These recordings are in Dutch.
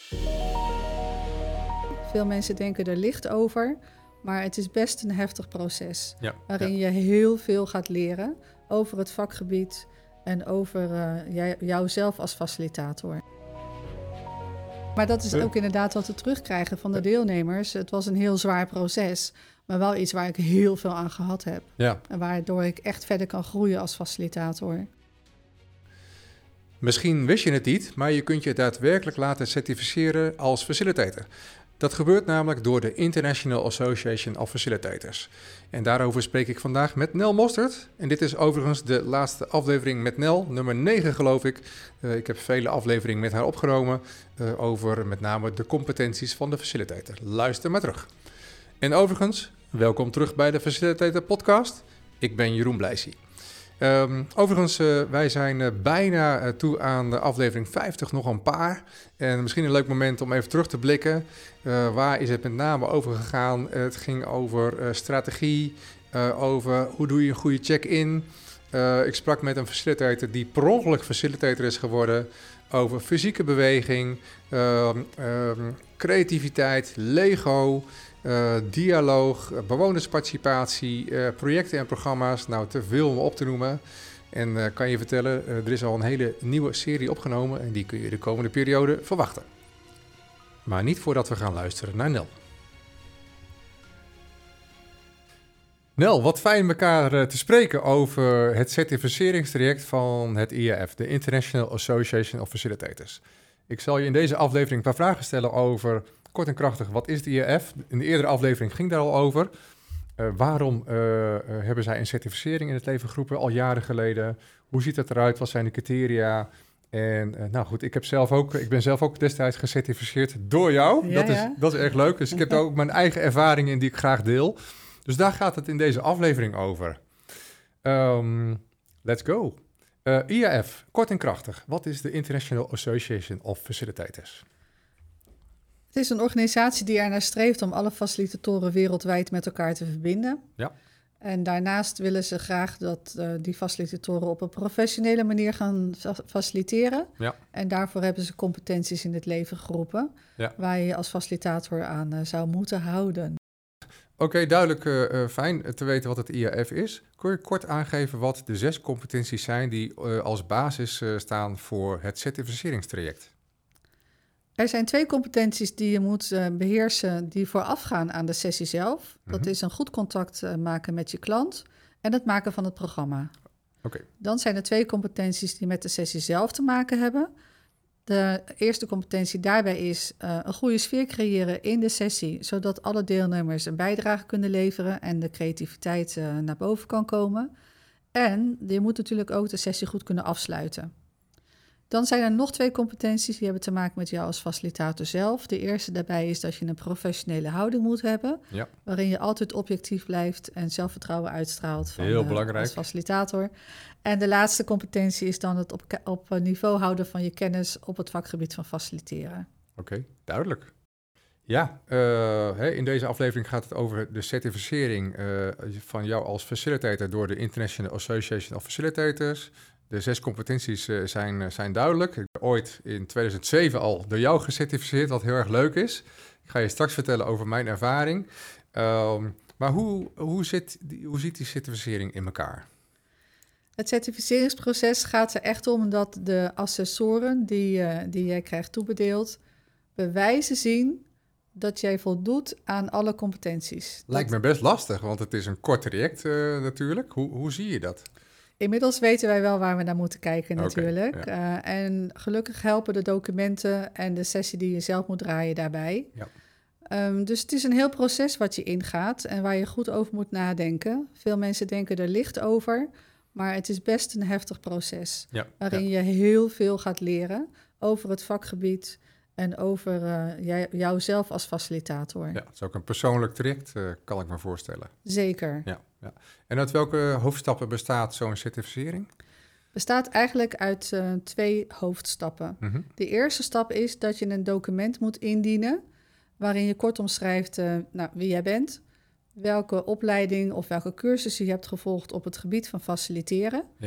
Veel mensen denken er licht over, maar het is best een heftig proces. Ja, Waarin je heel veel gaat leren over het vakgebied en over jouzelf als facilitator. Maar dat is ook inderdaad wat we terugkrijgen van de deelnemers. Het was een heel zwaar proces, maar wel iets waar ik heel veel aan gehad heb. Ja. En waardoor ik echt verder kan groeien als facilitator. Misschien wist je het niet, maar je kunt je daadwerkelijk laten certificeren als facilitator. Dat gebeurt namelijk door de International Association of Facilitators. En daarover spreek ik vandaag met Nel Mostert. En dit is overigens de laatste aflevering met Nel, nummer 9 geloof ik. Ik heb vele afleveringen met haar opgenomen over met name de competenties van de facilitator. Luister maar terug. En overigens, welkom terug bij de Facilitator Podcast. Ik ben Jeroen Blijsie. Overigens, wij zijn bijna toe aan de aflevering 50, nog een paar. En misschien een leuk moment om even terug te blikken. Waar is het met name over gegaan? Het ging over strategie, over hoe doe je een goede check-in. Ik sprak met een facilitator die per ongeluk facilitator is geworden. Over fysieke beweging, creativiteit, Lego, dialoog, bewonersparticipatie, projecten en programma's. Nou, te veel om op te noemen. En kan je vertellen, er is al een hele nieuwe serie opgenomen en die kun je de komende periode verwachten. Maar niet voordat we gaan luisteren naar Nel. Nel, wat fijn elkaar te spreken over het certificeringstraject van het IAF, de International Association of Facilitators. Ik zal je in deze aflevering een paar vragen stellen over, kort en krachtig, wat is de IAF? In de eerdere aflevering ging daar al over. Waarom hebben zij een certificering in het leven geroepen al jaren geleden? Hoe ziet dat eruit? Wat zijn de criteria? En nou goed, ik ben zelf ook destijds gecertificeerd door jou. Ja, dat is erg leuk. Dus ik heb daar ook mijn eigen ervaringen in die ik graag deel. Dus daar gaat het in deze aflevering over. Let's go. IAF, kort en krachtig. Wat is de International Association of Facilitators? Het is een organisatie die ernaar streeft om alle facilitatoren wereldwijd met elkaar te verbinden. Ja. En daarnaast willen ze graag dat die facilitatoren op een professionele manier gaan faciliteren. Ja. En daarvoor hebben ze competenties in het leven geroepen, waar je als facilitator aan zou moeten houden. Oké, duidelijk, fijn te weten wat het IAF is. Kun je kort aangeven wat de 6 competenties zijn die als basis staan voor het certificeringstraject? Er zijn 2 competenties die je moet beheersen die voorafgaan aan de sessie zelf. Dat is een goed contact maken met je klant en het maken van het programma. Okay. Dan zijn er 2 competenties die met de sessie zelf te maken hebben. De eerste competentie daarbij is een goede sfeer creëren in de sessie, zodat alle deelnemers een bijdrage kunnen leveren en de creativiteit naar boven kan komen. En je moet natuurlijk ook de sessie goed kunnen afsluiten. Dan zijn er nog 2 competenties die hebben te maken met jou als facilitator zelf. De eerste daarbij is dat je een professionele houding moet hebben, waarin je altijd objectief blijft en zelfvertrouwen uitstraalt als facilitator. En de laatste competentie is dan het op niveau houden van je kennis op het vakgebied van faciliteren. Oké, duidelijk. Ja, in deze aflevering gaat het over de certificering van jou als facilitator door de International Association of Facilitators. De 6 competenties zijn duidelijk. Ik ben ooit in 2007 al door jou gecertificeerd, wat heel erg leuk is. Ik ga je straks vertellen over mijn ervaring. Maar hoe ziet die certificering in elkaar? Het certificeringsproces gaat er echt om dat de assessoren die jij krijgt toebedeeld bewijzen zien dat jij voldoet aan alle competenties. Lijkt me best lastig, want het is een kort traject natuurlijk. Hoe zie je dat? Inmiddels weten wij wel waar we naar moeten kijken natuurlijk. Okay, ja. En gelukkig helpen de documenten en de sessie die je zelf moet draaien daarbij. Ja. Dus het is een heel proces wat je ingaat en waar je goed over moet nadenken. Veel mensen denken er licht over, maar het is best een heftig proces. Ja. Waarin je heel veel gaat leren over het vakgebied en over jouzelf als facilitator. Ja, het is ook een persoonlijk traject, kan ik me voorstellen. Zeker. Ja. En uit welke hoofdstappen bestaat zo'n certificering? Bestaat eigenlijk uit 2 hoofdstappen. Mm-hmm. De eerste stap is dat je een document moet indienen waarin je kort omschrijft wie jij bent, welke opleiding of welke cursus je hebt gevolgd op het gebied van faciliteren. Ja.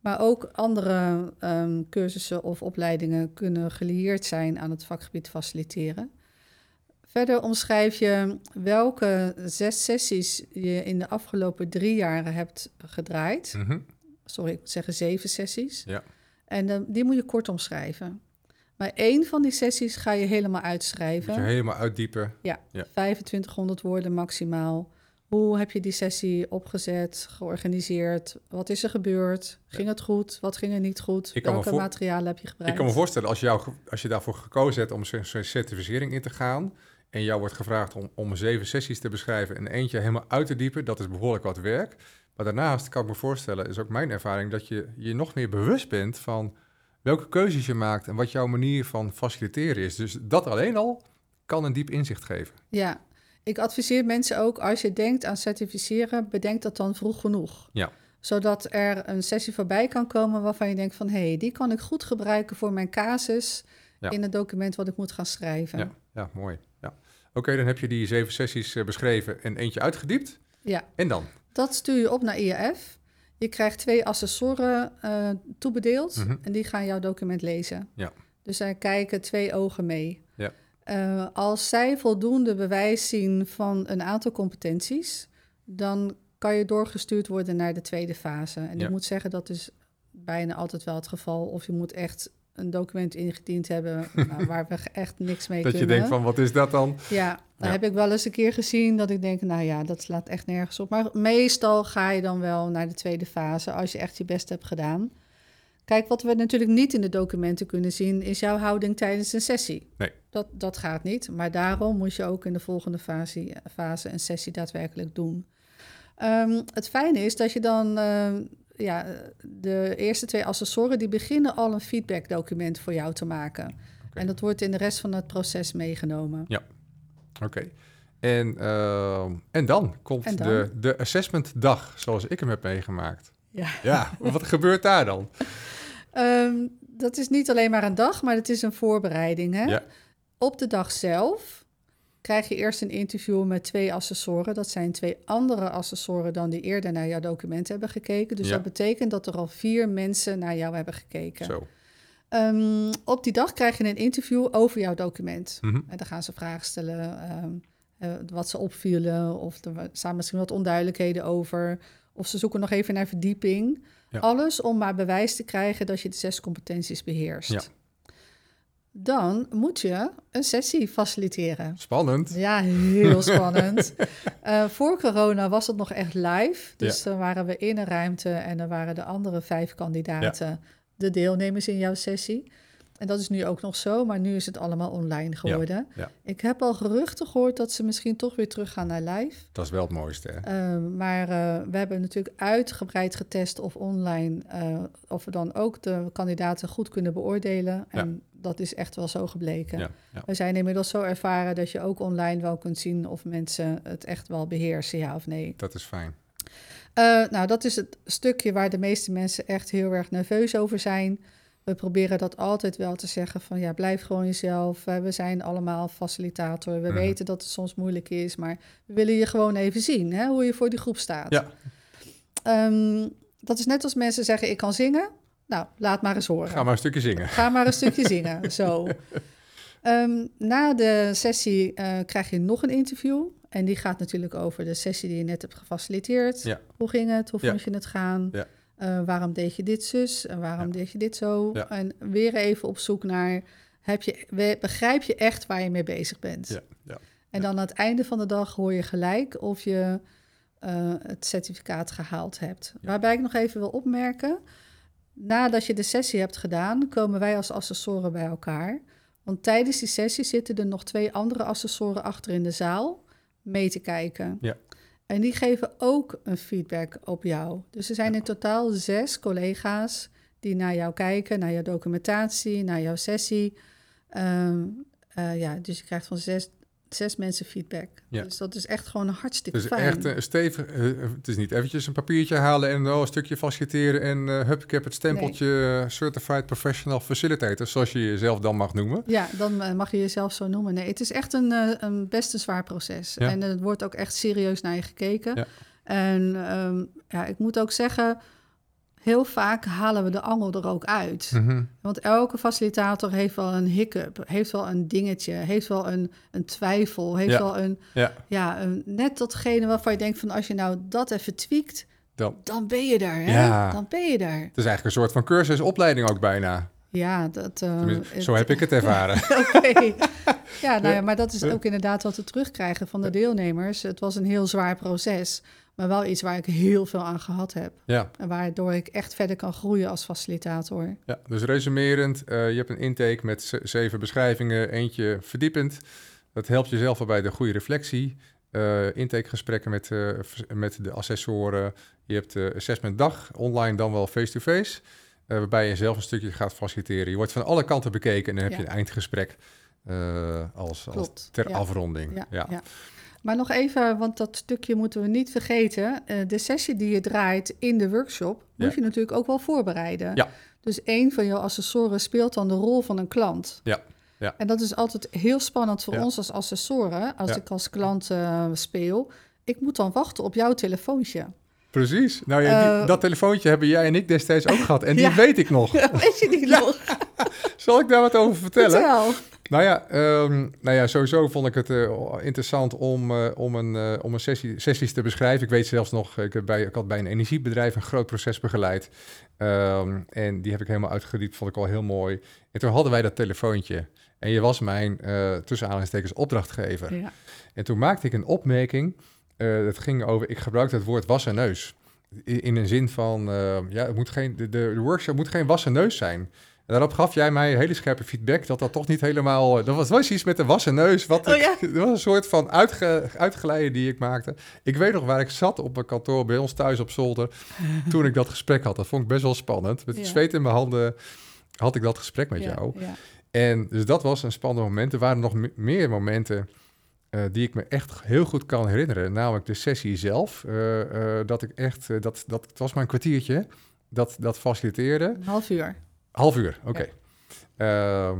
Maar ook andere cursussen of opleidingen kunnen gelieerd zijn aan het vakgebied faciliteren. Verder omschrijf je welke 6 sessies je in de afgelopen 3 jaren hebt gedraaid. Sorry, ik moet zeggen 7 sessies. Ja. En die moet je kort omschrijven. Maar 1 van die sessies ga je helemaal uitschrijven. Moet je helemaal uitdiepen. Ja, 2500 woorden maximaal. Hoe heb je die sessie opgezet, georganiseerd? Wat is er gebeurd? Ging het goed? Wat ging er niet goed? Welke materialen heb je gebruikt? Ik kan me voorstellen, als je daarvoor gekozen hebt om zo'n certificering in te gaan en jou wordt gevraagd om 7 sessies te beschrijven en eentje helemaal uit te diepen, dat is behoorlijk wat werk. Maar daarnaast kan ik me voorstellen, is ook mijn ervaring, dat je je nog meer bewust bent van welke keuzes je maakt en wat jouw manier van faciliteren is. Dus dat alleen al kan een diep inzicht geven. Ja, ik adviseer mensen ook, als je denkt aan certificeren, bedenk dat dan vroeg genoeg. Ja. Zodat er een sessie voorbij kan komen waarvan je denkt van, hé, die kan ik goed gebruiken voor mijn casus in het document wat ik moet gaan schrijven. Ja, mooi. Ja. Oké, dan heb je die 7 sessies beschreven en eentje uitgediept. Ja. En dan? Dat stuur je op naar IAF. Je krijgt 2 assessoren toebedeeld en die gaan jouw document lezen. Ja. Dus daar kijken 2 ogen mee. Ja. Als zij voldoende bewijs zien van een aantal competenties, dan kan je doorgestuurd worden naar de tweede fase. En ik moet zeggen, dat is bijna altijd wel het geval. Of je moet echt een document ingediend hebben waar we echt niks mee kunnen. Dat je denkt van, wat is dat dan? Ja, heb ik wel eens een keer gezien dat ik denk, nou ja, dat slaat echt nergens op. Maar meestal ga je dan wel naar de tweede fase als je echt je best hebt gedaan. Kijk, wat we natuurlijk niet in de documenten kunnen zien, is jouw houding tijdens een sessie. Nee. Dat gaat niet, maar daarom moet je ook in de volgende fase een sessie daadwerkelijk doen. Het fijne is dat je dan, de eerste 2 assessoren, die beginnen al een feedbackdocument voor jou te maken. Okay. En dat wordt in de rest van het proces meegenomen. Ja, oké. En dan komt de assessmentdag, zoals ik hem heb meegemaakt. Ja, wat gebeurt daar dan? Dat is niet alleen maar een dag, maar het is een voorbereiding. Hè? Ja. Op de dag zelf krijg je eerst een interview met 2 assessoren. Dat zijn 2 andere assessoren dan die eerder naar jouw document hebben gekeken. Dus dat betekent dat er al 4 mensen naar jou hebben gekeken. Zo. Op die dag krijg je een interview over jouw document. En dan gaan ze vragen stellen wat ze opvielen, of er staan misschien wat onduidelijkheden over, of ze zoeken nog even naar verdieping. Ja. Alles om maar bewijs te krijgen dat je de 6 competenties beheerst. Ja. Dan moet je een sessie faciliteren. Spannend. Ja, heel spannend. Voor corona was het nog echt live. Dus dan waren we in een ruimte en dan waren de andere 5 kandidaten de deelnemers in jouw sessie. En dat is nu ook nog zo, maar nu is het allemaal online geworden. Ja, ja. Ik heb al geruchten gehoord dat ze misschien toch weer teruggaan naar live. Dat is wel het mooiste. Maar we hebben natuurlijk uitgebreid getest of online, of we dan ook de kandidaten goed kunnen beoordelen. En dat is echt wel zo gebleken. Ja, ja. We zijn inmiddels zo ervaren dat je ook online wel kunt zien of mensen het echt wel beheersen, ja of nee. Dat is fijn. Nou, dat is het stukje waar de meeste mensen echt heel erg nerveus over zijn. We proberen dat altijd wel te zeggen van ja, blijf gewoon jezelf. We zijn allemaal facilitator. We weten dat het soms moeilijk is, maar we willen je gewoon even zien, hè, hoe je voor die groep staat. Ja. Dat is net als mensen zeggen, ik kan zingen. Nou, laat maar eens horen. Ga maar een stukje zingen. Ga maar een stukje zingen, zo. Na de sessie krijg je nog een interview. En die gaat natuurlijk over de sessie die je net hebt gefaciliteerd. Ja. Hoe ging het? Hoe vond je het gaan? Ja. Waarom deed je dit zus en waarom deed je dit zo? Ja. En weer even op zoek naar, begrijp je echt waar je mee bezig bent? Ja. Ja. En dan aan het einde van de dag hoor je gelijk of je het certificaat gehaald hebt. Ja. Waarbij ik nog even wil opmerken, nadat je de sessie hebt gedaan, komen wij als assessoren bij elkaar. Want tijdens die sessie zitten er nog 2 andere assessoren achter in de zaal mee te kijken. Ja. En die geven ook een feedback op jou. Dus er zijn in totaal 6 collega's die naar jou kijken, naar jouw documentatie, naar jouw sessie. Dus je krijgt van 6 mensen feedback. Ja. Dus dat is echt gewoon hartstikke fijn. Dus echt stevig. Het is niet eventjes een papiertje halen en een stukje faciliteren en hup, ik heb het stempeltje Certified Professional Facilitator, zoals je jezelf dan mag noemen. Ja, dan mag je jezelf zo noemen. Nee, het is echt een best een zwaar proces. Ja. En het wordt ook echt serieus naar je gekeken. Ja. En ik moet ook zeggen, heel vaak halen we de angel er ook uit. Mm-hmm. Want elke facilitator heeft wel een hiccup, heeft wel een dingetje, heeft wel een twijfel, heeft wel net datgene waarvan je denkt van als je nou dat even tweakt, dan ben je daar. Hè? Ja. Dan ben je daar. Het is eigenlijk een soort van cursusopleiding ook bijna. Ja, zo heb ik het ervaren. Oké. Ja, maar dat is ook inderdaad wat we terugkrijgen van de deelnemers. Het was een heel zwaar proces, maar wel iets waar ik heel veel aan gehad heb. Ja. En waardoor ik echt verder kan groeien als facilitator. Ja, dus resumerend, je hebt een intake met 7 beschrijvingen, eentje verdiepend. Dat helpt jezelf wel bij de goede reflectie. Intakegesprekken met de assessoren. Je hebt de assessmentdag, online dan wel face-to-face. Waarbij je zelf een stukje gaat faciliteren. Je wordt van alle kanten bekeken en dan heb je een eindgesprek als ter afronding. Ja. Maar nog even, want dat stukje moeten we niet vergeten. De sessie die je draait in de workshop moet je natuurlijk ook wel voorbereiden. Ja. Dus een van jouw assessoren speelt dan de rol van een klant. Ja. Ja. En dat is altijd heel spannend voor ons als assessoren. Als ik als klant speel, ik moet dan wachten op jouw telefoontje. Precies. Nou ja, dat telefoontje hebben jij en ik destijds ook gehad. En die weet ik nog. Weet je die nog? Zal ik daar wat over vertellen? Vertel. Nou ja, sowieso vond ik het interessant om een sessies te beschrijven. Ik weet zelfs nog, ik had bij een energiebedrijf een groot proces begeleid. En die heb ik helemaal uitgediept, vond ik al heel mooi. En toen hadden wij dat telefoontje. En je was mijn, tussen aanhalingstekens, opdrachtgever. Ja. En toen maakte ik een opmerking. Het ging over, ik gebruikte het woord was en neus. In een zin van, het moet de workshop moet geen was en neus zijn. En daarop gaf jij mij hele scherpe feedback dat toch niet helemaal... Dat was iets met de was en neus. Dat was een soort van uitgeleide die ik maakte. Ik weet nog waar ik zat op een kantoor bij ons thuis op zolder toen ik dat gesprek had. Dat vond ik best wel spannend. Met het zweet in mijn handen had ik dat gesprek met jou. Ja. En dus dat was een spannend moment. Er waren nog meer momenten die ik me echt heel goed kan herinneren. Namelijk de sessie zelf. Dat ik echt... Het was maar een kwartiertje. Dat faciliteerde. Een half uur. Half uur, oké. Ja.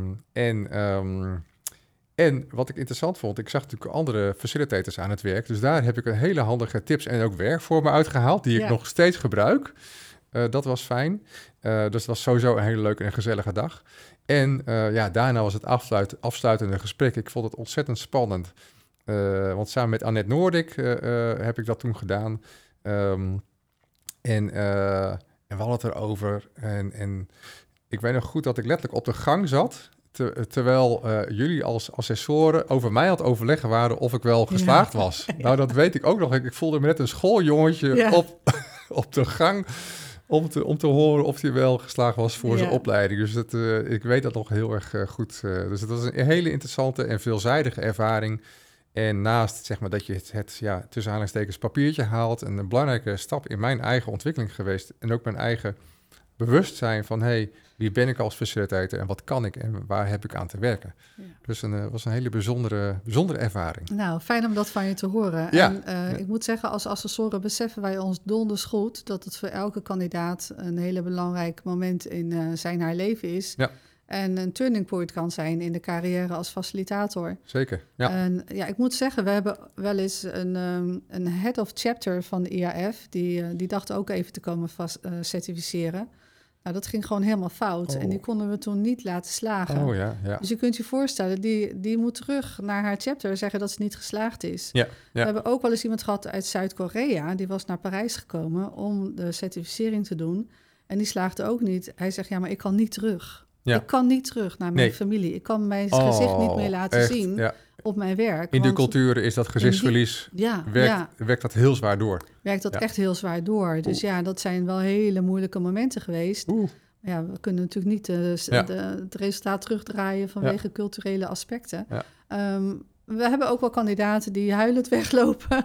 En wat ik interessant vond, ik zag natuurlijk andere facilitators aan het werk. Dus daar heb ik een hele handige tips en ook werk voor me uitgehaald, die ik nog steeds gebruik. Dat was fijn. Dus het was sowieso een hele leuke en gezellige dag. En daarna was het afsluitende gesprek. Ik vond het ontzettend spannend. Want samen met Annette Noordik heb ik dat toen gedaan. En we hadden het erover. En ik weet nog goed dat ik letterlijk op de gang zat, terwijl jullie als assessoren over mij aan het overleggen waren of ik wel geslaagd was. Nou, dat weet ik ook nog. Ik voelde me net een schooljongetje op de gang om te horen of hij wel geslaagd was voor zijn opleiding. Dus ik weet dat nog heel erg goed. Dus het was een hele interessante en veelzijdige ervaring. En naast zeg maar, dat je het tussen aanhalingstekens papiertje haalt, een belangrijke stap in mijn eigen ontwikkeling geweest en ook mijn eigen bewustzijn van, wie ben ik als facilitator en wat kan ik en waar heb ik aan te werken. Ja. Dus het was een hele bijzondere ervaring. Nou, fijn om dat van je te horen. Ja. En ik moet zeggen, als assessoren beseffen wij ons donders goed dat het voor elke kandidaat een hele belangrijk moment in zijn haar leven is. Ja. En een turning point kan zijn in de carrière als facilitator. Zeker, ja. En ik moet zeggen, we hebben wel eens een head of chapter van de IAF, die dacht ook even te komen certificeren. Nou, dat ging gewoon helemaal fout. En die konden we toen niet laten slagen. Oh, ja. Dus je kunt je voorstellen, die moet terug naar haar chapter zeggen dat ze niet geslaagd is. Ja. We hebben ook wel eens iemand gehad uit Zuid-Korea. Die was naar Parijs gekomen om de certificering te doen. En die slaagde ook niet. Hij zegt, maar ik kan niet terug. Ja. Ik kan niet terug naar mijn familie. Ik kan mijn gezicht niet meer laten zien op mijn werk. In de culturen is dat gezichtsverlies, werkt dat heel zwaar door. Werkt dat echt heel zwaar door. Dus dat zijn wel hele moeilijke momenten geweest. Ja, we kunnen natuurlijk niet het resultaat terugdraaien vanwege culturele aspecten. Ja. We hebben ook wel kandidaten die huilend weglopen.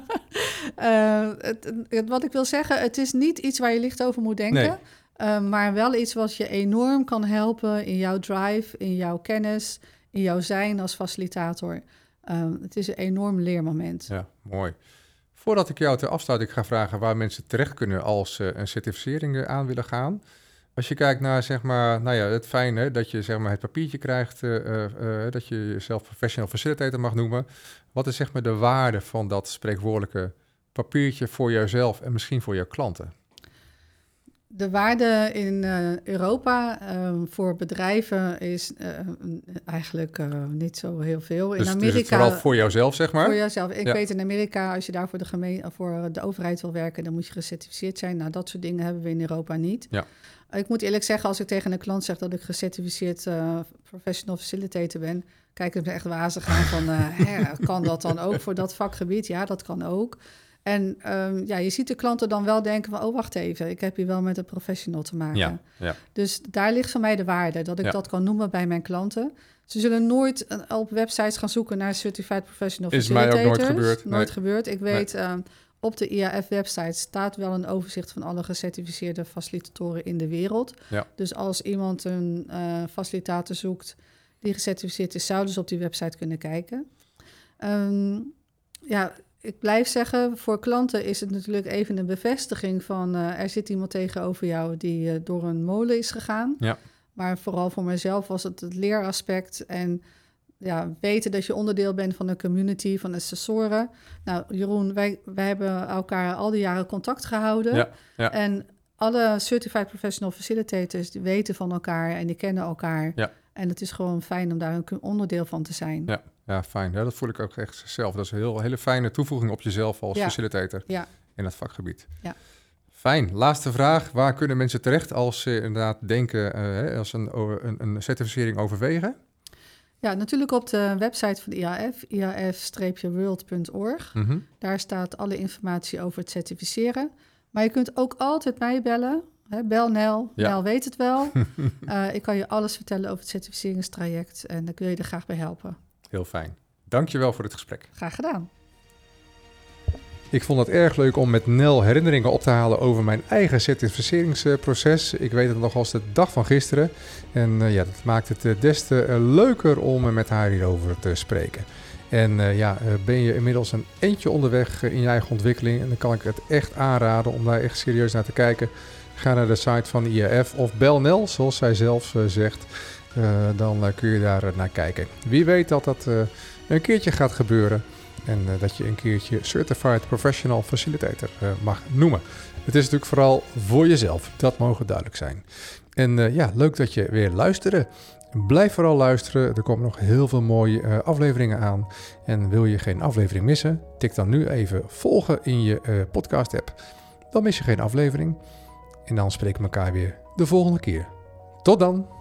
Wat ik wil zeggen, het is niet iets waar je licht over moet denken. Nee. Maar wel iets wat je enorm kan helpen in jouw drive, in jouw kennis, in jouw zijn als facilitator. Het is een enorm leermoment. Ja, mooi. Voordat ik jou ter afsluiting ga vragen waar mensen terecht kunnen als een certificering aan willen gaan. Als je kijkt naar zeg maar, het fijne dat je zeg maar, het papiertje krijgt, dat je jezelf professional facilitator mag noemen. Wat is zeg maar de waarde van dat spreekwoordelijke papiertje voor jouzelf en misschien voor jouw klanten? De waarde in Europa voor bedrijven is eigenlijk niet zo heel veel. In Dus Amerika, het is vooral voor jouzelf, zeg maar? Voor jouzelf. Ik weet in Amerika, als je daar voor de overheid wil werken, dan moet je gecertificeerd zijn. Nou, dat soort dingen hebben we in Europa niet. Ja. Ik moet eerlijk zeggen, als ik tegen een klant zeg dat ik gecertificeerd professional facilitator ben, kijken ze me echt wazig aan van, kan dat dan ook voor dat vakgebied? Ja, dat kan ook. En je ziet de klanten dan wel denken van, wacht even, ik heb hier wel met een professional te maken. Ja. Dus daar ligt voor mij de waarde, dat ik dat kan noemen bij mijn klanten. Ze zullen nooit op websites gaan zoeken naar Certified Professional Facilitators. Is mij ook nooit gebeurd. Nooit gebeurd. Ik weet, op de IAF-website staat wel een overzicht van alle gecertificeerde facilitatoren in de wereld. Ja. Dus als iemand een facilitator zoekt die gecertificeerd is, zouden ze op die website kunnen kijken. Ik blijf zeggen, voor klanten is het natuurlijk even een bevestiging van er zit iemand tegenover jou die door een molen is gegaan. Ja. Maar vooral voor mezelf was het leeraspect en weten dat je onderdeel bent van een community van assessoren. Nou, Jeroen, wij hebben elkaar al die jaren contact gehouden. Ja. En alle Certified Professional Facilitators die weten van elkaar en die kennen elkaar. Ja. En het is gewoon fijn om daar een onderdeel van te zijn. Ja, fijn. Ja, dat voel ik ook echt zelf. Dat is een hele fijne toevoeging op jezelf als facilitator in het vakgebied. Ja. Fijn. Laatste vraag. Waar kunnen mensen terecht als ze inderdaad denken, als een certificering overwegen? Ja, natuurlijk op de website van de IAF, iaf-world.org. Mm-hmm. Daar staat alle informatie over het certificeren. Maar je kunt ook altijd mij bellen. Bel Nel. Ja. Nel weet het wel. Ik kan je alles vertellen over het certificeringstraject en ik wil je er graag bij helpen. Heel fijn. Dankjewel voor het gesprek. Graag gedaan. Ik vond het erg leuk om met Nel herinneringen op te halen over mijn eigen certificeringsproces. Ik weet het nog als de dag van gisteren. En dat maakt het des te leuker om met haar hierover te spreken. En ben je inmiddels een eindje onderweg in je eigen ontwikkeling. En dan kan ik het echt aanraden om daar echt serieus naar te kijken. Ga naar de site van de IAF of bel Nel, zoals zij zelf zegt. Dan kun je daar naar kijken. Wie weet dat dat een keertje gaat gebeuren. En dat je een keertje Certified Professional Facilitator mag noemen. Het is natuurlijk vooral voor jezelf. Dat mogen duidelijk zijn. En leuk dat je weer luisterde. Blijf vooral luisteren. Er komen nog heel veel mooie afleveringen aan. En wil je geen aflevering missen? Tik dan nu even volgen in je podcast app. Dan mis je geen aflevering. En dan spreken we elkaar weer de volgende keer. Tot dan!